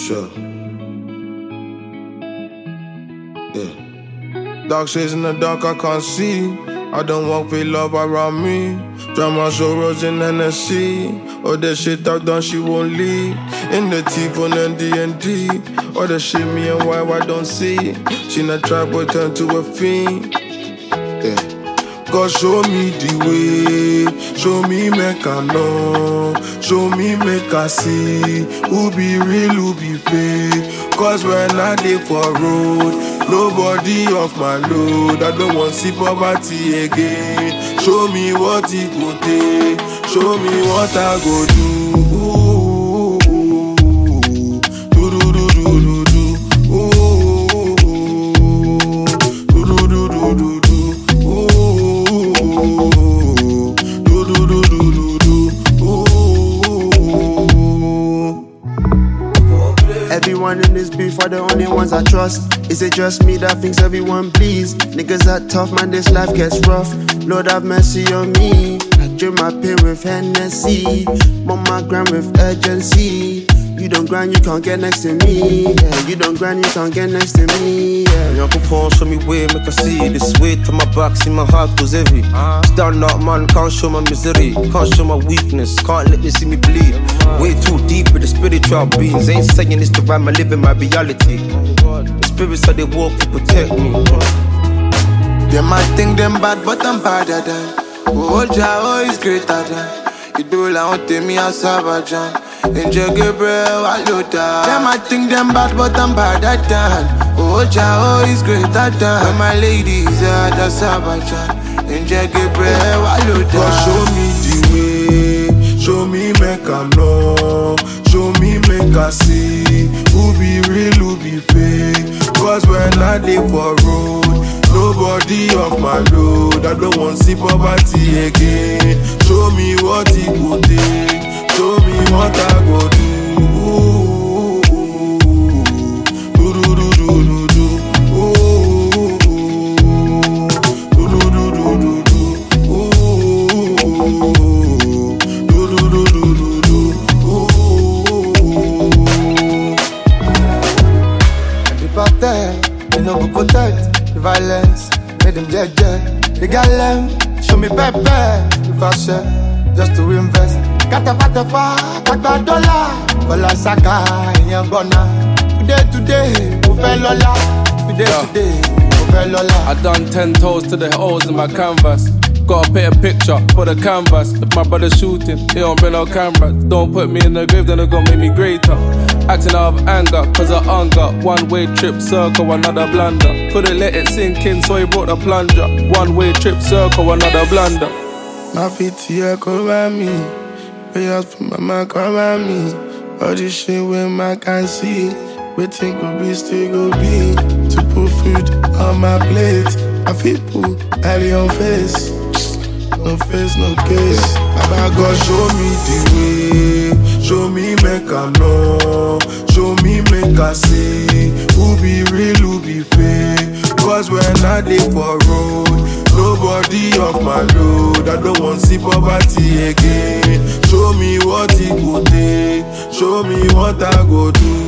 sure. Yeah. Dark shades in the dark, I can't see. I don't want fake love around me. Drown my sorrows in Hennessy. All the shit I've done, she won't leave. In the T-phone and D&D. All the shit me and wife I don't see. She not try but turn to a fiend. Yeah. God show me the way. Show me make I know. Show me make I see. Who be real, who be fake. Cause when I dey for road, nobody off my load. I don't want see poverty again. Show me what it go take. Show me what I go do. Do do do do do do. Do do do do do do. Do do do do do do. Everyone in this beef are the only ones I trust. Is it just me that thinks everyone bleeds? Niggas that tough, man, this life gets rough. Lord have mercy on me. I drink my pain with Hennessy. On my grind with urgency. You don't grind, you can't get next to me. Yeah, you don't grind, you can't get next to me. Yeah. Uncle Paul show me way, make I see. This weight on my back, see my heart goes heavy. Stand up, man, can't show my misery. Can't show my weakness, can't let me see me bleed. Way too deep with the spiritual beings. Ain't saying it's the rhyme, I'm living my reality. The spirits of the walk to protect me. They might think them bad, but I'm better than. Oh, Jah is greater than. You do like me as Sabajan. Angel Gabriel, I load down. They might think them bad, but I'm better than. Oh, Jah is greater than. When my ladies are the Sabajan. Angel Gabriel, I load down. God show me the way. Show me make I know. Show me make I see. Who be real, who be fake. Cause when I dey for road, nobody off my load. I don't want see poverty again. Show me what it go take. Show me what I go do. Do do do do do do. Do do do do do do. Do do do do do do. And the pattern, they no go protect the violence. Make them dead. They got them, show me pepper. If I share, just to invest. Kata kata dollar. Bola saka, young gonna. Today, we fell lola. Today, we fell lola. I done 10 toes to the holes in my canvas. Gotta paint a picture for the canvas. If my brother's shooting, he don't bring no cameras. Don't put me in the grave, then it gon' make me greater. Acting out of anger, cause of hunger. One-way trip, circle, another blunder. Couldn't let it sink in, so he brought the plunger. One-way trip, circle, another blunder. My feet here cover me. Prayers for my man cover me. All this shit with my can see. Waiting go be, still go be. To put food on my plate. I feel put early on face. No face, no case. Baba God show me the way. Show me make I know. Show me make I see. Who be real, who be fake. Cause when I dey for road, nobody off my load. I don't want see poverty again. Show me what it go take. Show me what I go do.